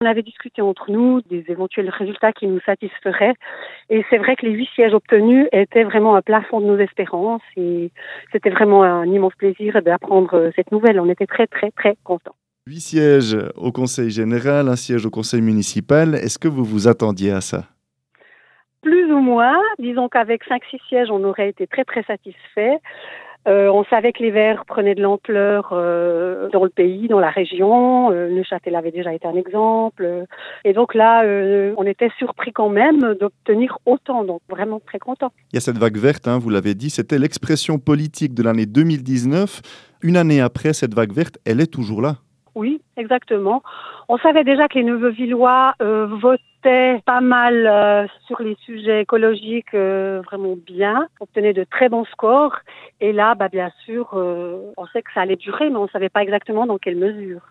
On avait discuté entre nous des éventuels résultats qui nous satisferaient. Et c'est vrai que les 8 sièges obtenus étaient vraiment un plafond de nos espérances. Et c'était vraiment un immense plaisir d'apprendre cette nouvelle. On était très, très, très contents. 8 sièges au conseil général, un siège au conseil municipal. Est-ce que vous vous attendiez à ça? Plus ou moins. Disons qu'avec 5-6 sièges, on aurait été très, très satisfaits. On savait que les Verts prenaient de l'ampleur dans le pays, dans la région. Neuchâtel avait déjà été un exemple. Et donc là, on était surpris quand même d'obtenir autant. Donc vraiment très contents. Il y a cette vague verte, vous l'avez dit, c'était l'expression politique de l'année 2019. Une année après, cette vague verte, elle est toujours là. Oui, exactement. On savait déjà que les Neuveux-Villois votaient pas mal sur les sujets écologiques vraiment bien, obtenaient de très bons scores. Et là, bien sûr, on sait que ça allait durer, mais on ne savait pas exactement dans quelle mesure.